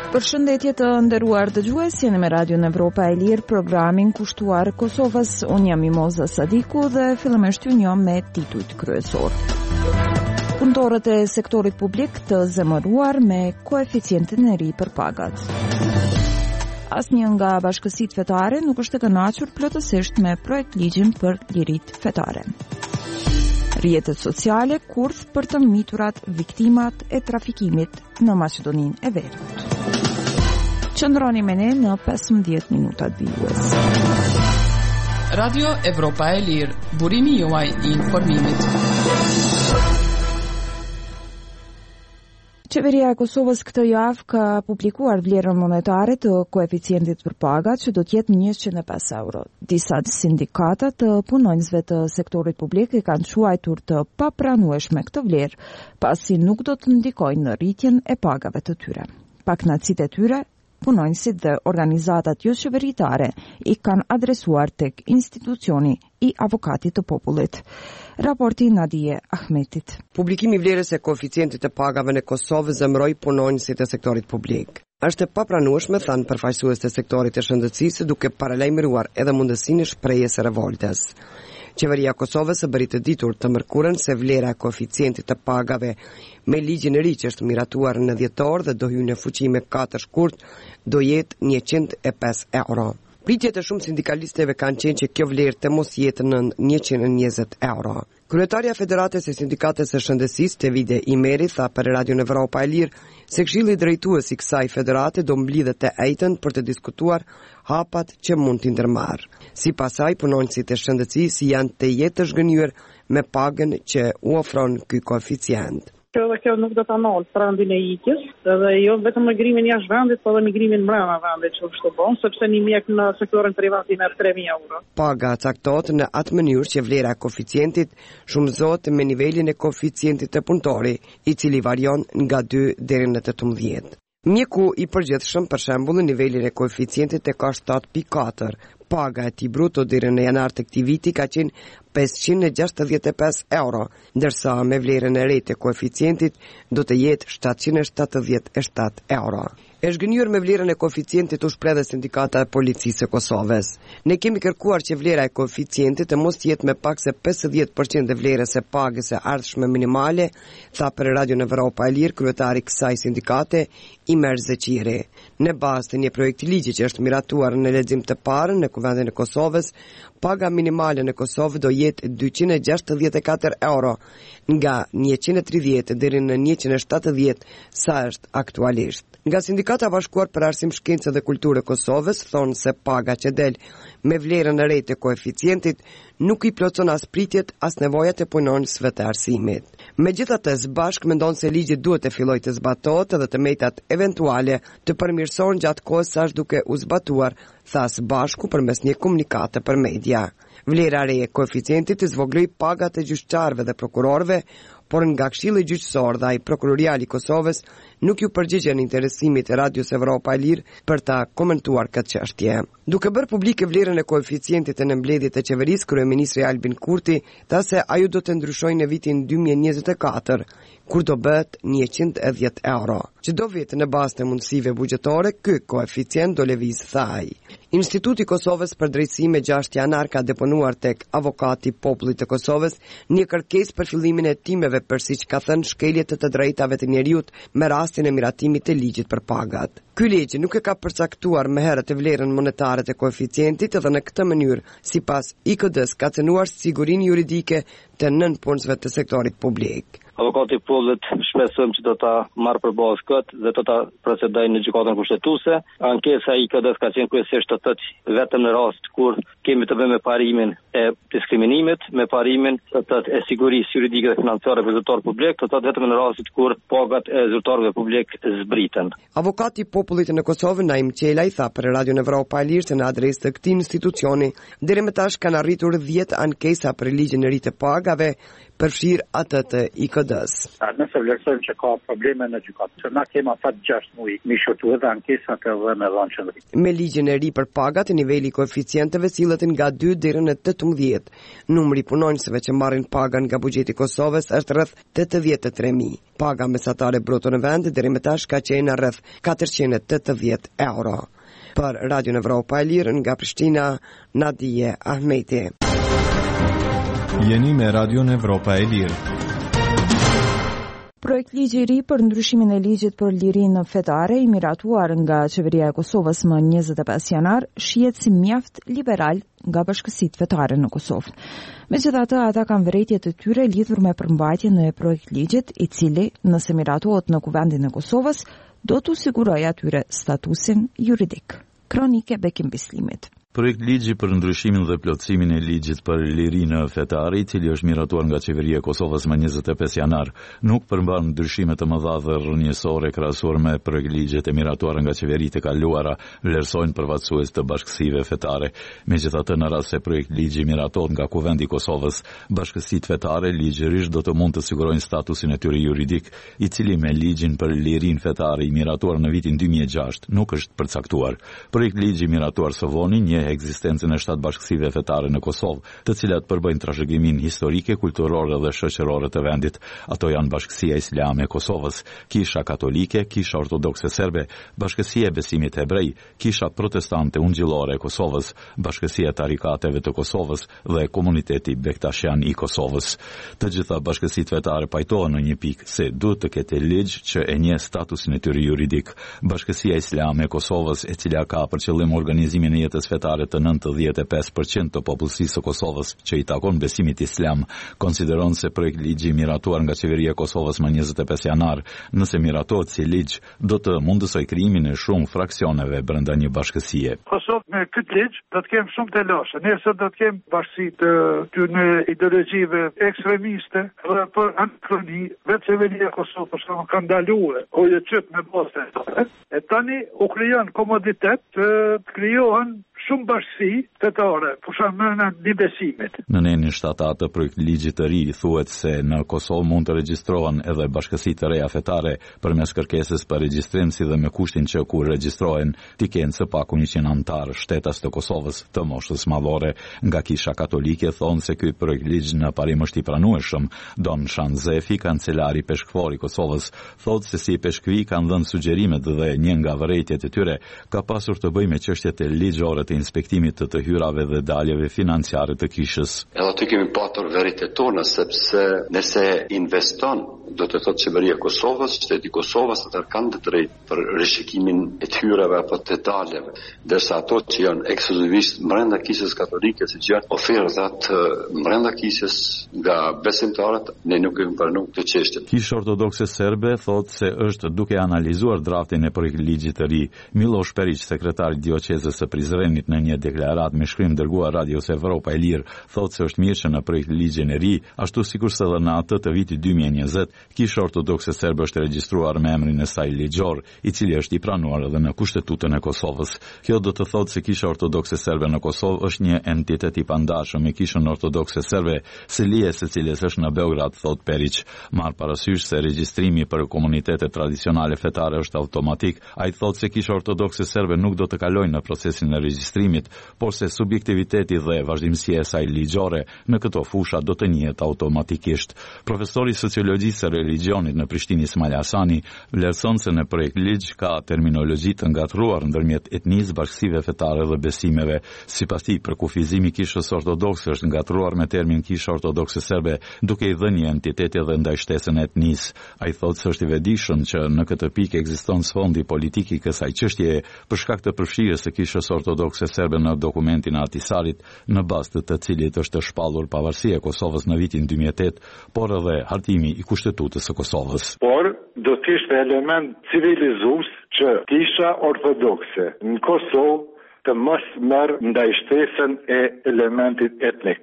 Përshëndetje të nderuar dëgjues, jeni me Radio Evropa e Lirë, programin kushtuar Kosovës. Unë jam Mimoza Sadiku dhe fillimisht ju njoh me titujt kryesor. Punëtorët e sektorit publik të zemëruar me koeficientin e ri për pagat. Asnjë nga bashkësitë fetare nuk është e kënaqur plotësisht me projekt ligjin për liritë fetare. Rrjetet sociale kurth për të miturat viktimat e trafikimit në Maqedoninë e Veriut. Qëndroni me ne në 15 minutat vijues. Radio Evropa e Lirë, burimi juaj I informimit. Qeveria e Kosovës këtë javë ka publikuar vlerën monetare të koeficientit për pagat që do të jetë 105 euro. Disa sindikata të punonjësve të sektorit publik I kanë quajtur të papranueshme këtë vlerë, pasi nuk do të ndikojnë në rritjen e pagave të tyre. Pakënaqësitë e tyre punonjësit dhe organizatat jo qeveritare I kanë adresuar tek institucioni I avokatit të popullit. Raporti Nadije Ahmetit. Publikimi I vlerës e koeficientit të pagave në Kosovë zemëroi punonjësit e sektorit publik. Është e papranueshme, thanë përfaqësues të sektorit të shëndetësisë, duke paralajmëruar edhe mundësinë e shprehjes së revoltës. Qeveria e Kosovës e bëri të ditur të mërkurën se vlera e koeficientit të pagave me ligjin e ri që është miratuar në dhjetor dhe do hyjë në fuqi me 4 shkurt do jetë 105 euro. Pritjet e shumë sindikalistëve kanë qenë që kjo vlerë të mos jetë në 120 euro. Kryetaria Federatës e Sindikatës së Shëndetësisë, Tevide Imeri, tha për Radio Evropa e Lirë se Këshilli Drejtues I kësaj federate do mblidhet të ejtën për të diskutuar hapat që mund t'i ndërmarrë. Sipas saj, punonjësit e shëndetësisë janë të jetë të zhgënjur me pagën që u ofron ky koeficient. Kjo nuk do ta nol trendin e ikjes, edhe jo vetëm migrimin jashtë vendit, por edhe migrimin brenda vendit që është bon, sepse një mjek në sektorin privat I merr 3.000 euro. Paga caktohet në atë mënyrë që vlera e koeficientit shumëzohet me nivelin e koeficientit të punëtori, I cili varion nga 2 deri në 18. Mjeku I përgjithshëm, për shembull, në nivelin e koeficientit e ka 7.4. Paga e tij bruto deri në janar të këtij viti ka qenë 565 euro, ndërsa me vlerën e re të koeficientit do të jetë 777 euro. E zhgënjur me vlerën e koeficientit u shpreh dhe sindikata e policisë së Kosovës. Ne kemi kërkuar që vlera e koeficientit të mos jetë me pak se 50% e vlerës së pagës së ardhshme minimale, tha për Radio Evropa e Lirë kryetari I kësaj sindikate Imer Zeqiri. Në bazë të një projekti ligji që është miratuar në lexim të parë në Kuvendin e Kosovës, paga minimale në Kosovë do jetë 264 euro, nga 130 deri në 170 sa është aktualisht. Nga Sindikata Bashkuar për Arsim, Shkencë dhe Kulturë e Kosovës thonë se paga që del me vlerën e re të koeficientit nuk I plotson as pritjet as nevojat e punonjësve të arsimit. Megjithatë, bashkë mendon se ligji duhet të fillojë të zbatohet dhe të metat eventuale të përmirësohen gjatë kohës sa duke u zbatuar, thas bashku përmes një komunikate për media. Vlera re e koeficientit zvogëloi pagat e gjyqtarëve dhe prokurorëve, por nga Këshilli Gjyqësor dhe ai prokurorial I Kosovës nuk ju përgjigjen interesimit e Radios Evropa e Lirë për ta komentuar këtë çështje. Duke bërë publike vlerën e koeficientit në mbledhjet e qeverisë, kryeministri Albin Kurti tha se ajo do të ndryshojë në vitin 2024, kur do bëhet 110 euro. Çdo vit në bazë të mundësive buxhetore, ky koeficient do lëviz, tha ai. Instituti I Kosovës për drejtësi me 6 janar ka deponuar tek avokati I popullit të Kosovës një kërkesë për fillimin e hetimeve për siç ka thënë shkeljet të drejtave të njeriut me rastin e miratimit të ligjit për pagat. Ky ligj nuk e ka përcaktuar më herët vlerën monetare të koeficientit dhe në këtë mënyrë, sipas IKD-s, ka cënuar sigurinë juridike të nënpunësve të sektorit publik. Avokati I popullit shpresojmë që do ta marrë përballë këtë dhe do ta procedojë në gjykatën kushtetuese. Ankesa I IKD-s ka qenë kryesisht të thotë vetëm në rast kur kemi të bëjmë me parimin e diskriminimit, me parimin të thotë e sigurisë juridike dhe financiare për zyrtar publik, të thotë vetëm në rastet kur pagat e zyrtarëve publik zbriten. Avokati I popullit në Kosovë, Naim Qelaj, tha për Radio Evropa e Lirë se në adresë të këtij institucioni deri më tash kanë arritur 10 ankesa për ligjin e ri të pagave, përfshirë atë të IKD-s. Nëse vlerësojmë që ka probleme në gjykatë, se na kemi afat 6 muaj, mi shotu edhe ankesat edhe me dhënë qendrim. Me ligjin e ri për pagat, niveli i koeficienteve sillet nga 2 deri në 18. Numri i punonjësve që marrin paga nga buxheti i Kosovës është rreth 83.000. Paga mesatare bruto në vend deri më tash ka qenë rreth 480 euro. Për Radio Evropa e Lirë nga Prishtina, Nadije Ahmeti. Jeni me Radio Evropa e Lirë. Projekt ligji i ri për ndryshimin e ligjit për lirinë fetare i miratuar nga Qeveria e Kosovës më 25 janar shihet si mjaft liberal nga bashkësitë fetare në Kosovë. Megjithatë, ata kanë vërejtjet e tyre lidhur me përmbajtjen e projekt ligjit, i cili, nëse miratohet në Kuvendin e Kosovës, do t'u sigurojë atyre statusin juridik. Kronike Bekim Bislimit. Projekt ligji për ndryshimin dhe plotësimin e ligjit për lirinë fetare, i cili është miratuar nga Qeveria e Kosovës më 25 janar, nuk përmban ndryshime të mëdha dhe rrënjësore krahasuar me projekt ligjet e miratuara nga qeveritë e kaluara, vlerësojnë përfaqësues të bashkësive fetare. Megjithatë, në rast se projekt ligji miratohet nga Kuvendi i Kosovës, bashkësitë fetare ligjërisht do të mund të sigurojnë statusin e tyre juridik, i cili me ligjin për lirinë fetare i miratuar në vitin 2006 nuk është përcaktuar. Projekt ligji miratuar së voni ekzistencën e 7 bashkësive fetare në Kosovë, të cilat përbëjnë trashëgimin historike, kulturore dhe shoqërore të vendit. Ato janë Bashkësia Islame e Kosovës, Kisha Katolike, Kisha Ortodokse Serbe, Bashkësia e Besimit Hebrej, Kisha Protestante Ungjillore e Kosovës, Bashkësia e Tarikateve të Kosovës dhe Komuniteti Bektashian i Kosovës. Të gjitha bashkësitë fetare pajtohen në një pikë se duhet të ketë ligj që e njeh statusin e tyre juridik. Bashkësia Islame e Kosovës, e cila ka për qëllim organizimin e jetës fetare të 95% të popullsisë së Kosovës që i takon besimit islam, konsideron se projekt ligji miratuar nga Qeveria e Kosovës më 25 janar, nëse miratohet si ligj, do të mundësoj krijimin e shumë fraksioneve brenda një bashkësie. Kosovë me këtë ligj do të kemë shumë të lashe. Nesër do të kemë bashkësi të në ideologjive ekstremiste dhe për antikroni, vetë Qeveria e Kosovës për shkak ka ndaluar hoje çet me boste. E tani u krijon komoditet të krijohen shumë bashkësi fetare, për shembull në besimit. Në nenin shtatat të projekt ligjit të ri thuhet se në Kosovë mund të regjistrohen edhe bashkësi të reja fetare përmes kërkesës për regjistrim, si dhe me kushtin që kur regjistrohen t'i kenë së paku 100 anëtar shtetas të Kosovës të moshës madhore. Nga Kisha Katolike thonë se ky projekt ligj në parim është i pranueshëm. Don Shanzefi, kancelari peshkvor i Kosovës, thotë se si peshkvi kanë dhënë sugjerimet dhe një nga vërejtjet e tyre ka pasur të bëjë me çështjet e ligjore të inspektimit të hyrave dhe daljeve financiare të kishës. Edhe aty kemi patur vërejtjet tona, sepse nëse investon, do të thotë Qeveria e Kosovës, shteti i Kosovës atë kanë të drejtë për rishikimin e të hyrave apo të daljeve, ndërsa ato që janë ekskluzivisht brenda kishës katolike, siç janë ofertat brenda kishës nga besimtarët, ne nuk kemi pranuar këtë çështje. Kisha Ortodokse Serbe thotë se është duke analizuar draftin e projekt ligjit të ri. Miloš Perić, sekretari i dioqezës së Prizrenit, në një deklaratë me shkrim dërguar Radios Evropa e Lirë, thotë se është mirë që në projekt ligjin e ri, ashtu sikurse edhe në atë të vitit 2020, Kisha Ortodokse Serbe është regjistruar me emrin e saj ligjor, i cili është i pranuar edhe në Kushtetutën e Kosovës. Kjo do të thotë se Kisha Ortodokse Serbe në Kosovë është një entitet i pandashëm me Kishën Ortodokse Serbe, selies e cilës është në Beograd, thotë Perić. Marr parasysh se regjistrimi për komunitetet tradicionale fetare është automatik, ai thotë se Kisha Ortodokse Serbe nuk do të kalojë në procesin e regjistrimit, por se subjektiviteti dhe vazhdimësia e saj ligjore në këto fusha do të njihet automatikisht. Profesori sociologjisë së religionit në Prishtinë Ismail Hasani vlerëson se në projekt ligj ka terminologji të ngatruar ndërmjet etnisë, bashkësive fetare dhe besimeve. Sipas tij, përkufizimi i Kishës Ortodokse është ngatruar me termin Kisha Ortodokse Serbe, duke i dhënë një entiteti edhe ndaj shtesën e etnisë. Ai thotë se është i vetëdijshëm që në këtë pikë ekziston sfondi politik i kësaj çështjeje për shkak të përfshirjes së Kishës Ortodokse Serbe në dokumentin e Atisarit, në bazë të cilit është shpallur pavarësia e Kosovës në vitin 2008, por edhe hartimi i Kushtetutës së Kosovës. Por do të ishte element civilizues që Kisha Ortodokse në Kosovë të mos merr ndaj shtesën e elementit etnik.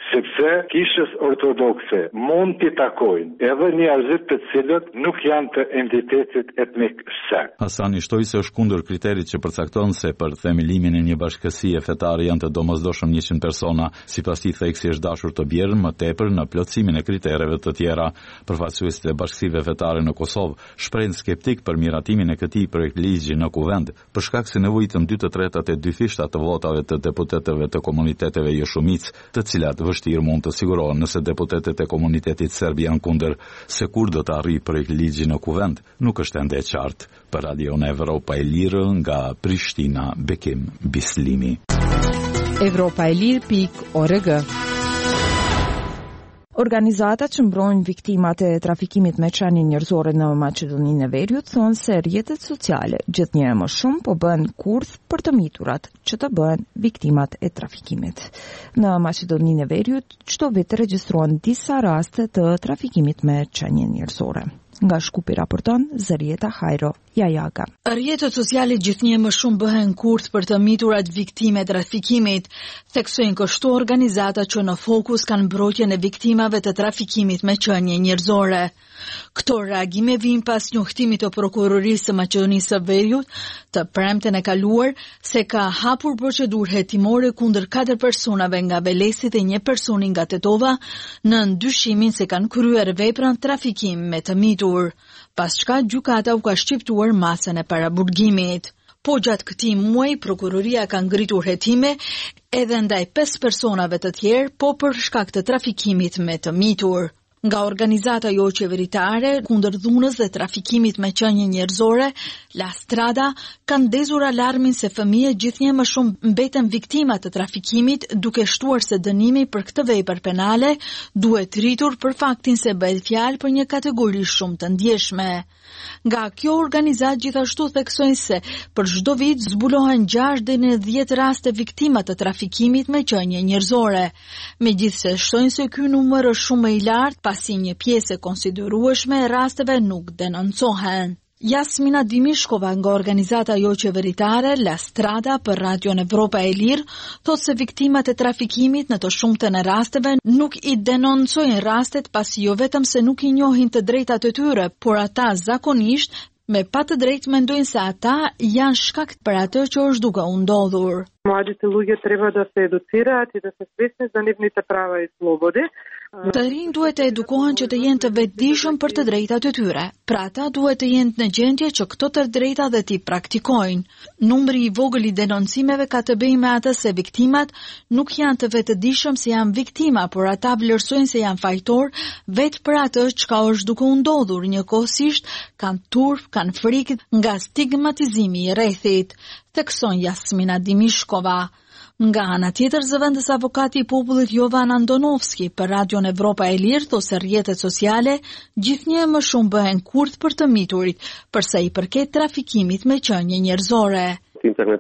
sepse kishës ortodokse mund t'i takojnë edhe njerëzit të cilët nuk janë të entitetit etnik sekt. Hasani shtoi se është kundër kriterit që përcakton se për themelimin e një bashkësie fetare janë të domosdoshëm 100 persona, sipas tij theksi është dashur të bjerë më tepër në plotësimin e kritereve të tjera. Përfaqësuesit e bashkësive fetare në Kosovë shprehin skeptik për miratimin e këtij projekt ligji në kuvend, për shkak se nevojitën 2/3 e 2/5 të votave të deputetëve të komuniteteve jo shumicë, të cilat vështirë mund të sigurohen nëse deputetet e komunitetit serb janë kundër. Se kur do të arrijë projekt ligji në kuvend, nuk është ende e qartë. Për Radio Evropa e Lirë nga Prishtina, Bekim Bislimi. Evropaelir.org. Organizatat që mbrojnë viktimat e trafikimit me qenie njerëzore në Maqedoninë e Veriut thonë se rrjetet sociale gjithnjë më shumë po bën kurth për të miturat që të bëhen viktimat e trafikimit. Në Maqedoninë e Veriut çdo vit regjistrohen disa raste të trafikimit me qenie njerëzore. Nga Shkupi raporton Zërieta Hajro Jajaga. Rrjetet sociale gjithnjë më shumë bëhen kurth për të miturat viktime të trafikimit, theksojnë kështu organizata që në fokus kanë mbrojtjen e viktimave të trafikimit me qenie njerëzore. Këto reagime vijnë pas njohtimit të prokurorisë së Maqedonisë së Veriut të premten e kaluar se ka hapur procedurë hetimore kundër 4 personave nga Velesi dhe 1 personi nga Tetova në ndyshimin se kanë kryer veprën trafikim me të mitur, pas çka gjykata u ka shqiptuar masën e paraburgimit. Po gjatë këtij muaji prokuroria ka ngritur hetime edhe ndaj 5 personave të tjerë, po për shkak të trafikimit me të mitur. Nga organizata jo qeveritare kundër dhunës dhe trafikimit me qenie njerëzore, La Strada kanë ndezur alarmin se fëmijët gjithnjë më shumë mbeten viktima të trafikimit, duke shtuar se dënimi për këtë vepër penale duhet rritur për faktin se bëhet fjalë për një kategori shumë të ndjeshme. Nga kjo organizatë gjithashtu theksojnë se për çdo vit zbulohen 6 deri në 10 raste viktima të trafikimit me qenie njerëzore. Megjithse shtojnë se ky numër është shumë i lartë, pasi një pjesë e konsiderueshme e rasteve nuk denoncohen. Jasmina Dimishkova nga organizata jo qeveritare La Strada për Radio Evropa e Lirë thotë se viktimat e trafikimit në të shumtën e rasteve nuk i denoncojnë rastet pasi jo vetëm se nuk i njohin të drejtat e tyre, por ata zakonisht me pa të drejtë mendojnë se ata janë shkakt për atë që është duke u ndodhur. Mladите луѓе треба да се едуцираат и да се свесни за нивните права и слободи. Të rinj duhet të edukohen që të jenë të vetëdijshëm për të drejtat e tyre. Pra ata duhet të jenë në gjendje që këto të drejta dhe t'i praktikojnë. Numri i vogël i denoncimeve ka të bëjë me atë se viktimat nuk janë të vetëdijshëm se janë viktima, por ata vlerësojnë se janë fajtor vetë për atë çka është duke u ndodhur, njëkohësisht kanë turp, kanë frikë nga stigmatizimi i rrethit, thekson Jasmina Dimishkova. Nga ana tjetër, zëvendës avokati i popullit Jovan Andonovski për Radio Evropa e Lirë thotë se rrjetet sociale gjithnjë më shumë bëhen kurth për të miturit, përsa i përket trafikimit me qenie njerëzore. Internet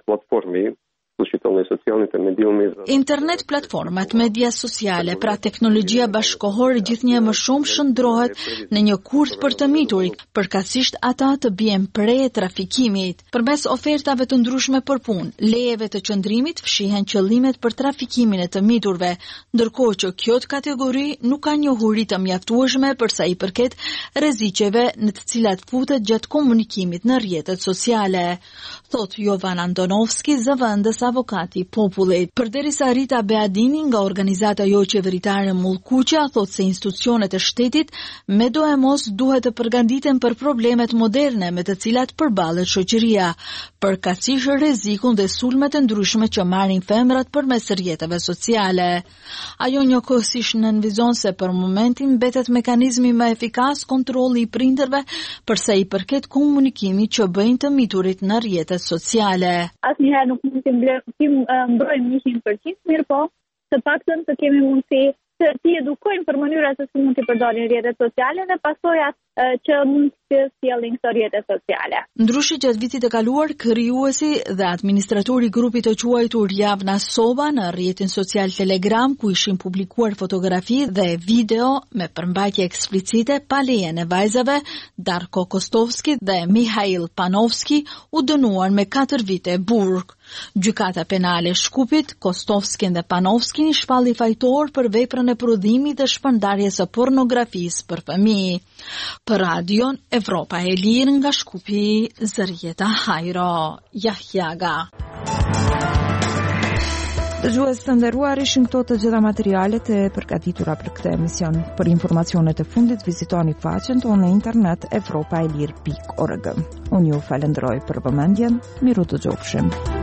platformat, media sociale, pra teknologjia bashkohore gjithnjë më shumë shndrohet në një kurth për të miturit, përkatësisht ata të bien pre trafikimit. Përmes ofertave të ndryshme për punë, lejeve të qëndrimit fshihen qëllimet për trafikimin e të miturve, ndërkohë që kjo kategori nuk ka njohuri të mjaftueshme përsa i përket rreziqeve në të cilat futet gjatë komunikimit në rrjetet sociale. Thot Jovan Andonovski, zëvendës avokati i popullit. Përderisa Rita Beadini nga organizata jo qeveritare Mullkuqa thotë se institucionet e shtetit me do e mos duhet të përgatiten për problemet moderne me të cilat përballet shoqëria, përkatësisht rrezikun dhe sulmet e ndryshme që marrin femrat përmes rrjeteve sociale. Ajo njëkohësisht nënvizon se për momentin mbetet mekanizmi më efikas kontrolli i prindërve përsa i përket komunikimit që bëjnë të miturit në rrjetet sociale. Asnjëherë nuk mund të mbrojmë 100%, mirë po, të paktën të kemi mundësi të t'i edukojmë për mënyra se si mund t'i përdorin rrjetet sociale dhe pasojat që mund të sjellin këto rrjete sociale. Ndryshe gjatë vitit të kaluar, krijuesi dhe administratori i grupit të quajtur Javna Sova në rrjetin social Telegram, ku ishin publikuar fotografi dhe video me përmbajtje eksplicite pa lejen e vajzave, Darko Kostovski dhe Mihail Panovski u dënuar me 4 vite burg. Gjykata penale e Shkupit, Kostovskin dhe Panovskin i shpalli fajtor për veprën e prodhimit dhe shpërndarjes së pornografisë për fëmijë. Për Radion Evropa e Lirë nga Shkupi, Zërieta Hajro, Jahjaga. Dëgjues të nderuar, ishin këto të gjitha materialet e përgatitura për këtë emision. Për informacionet e fundit vizitoni faqen tonë në internet evropaelir.org. Unë ju falenderoj për vëmendjen, miru të gjofshim.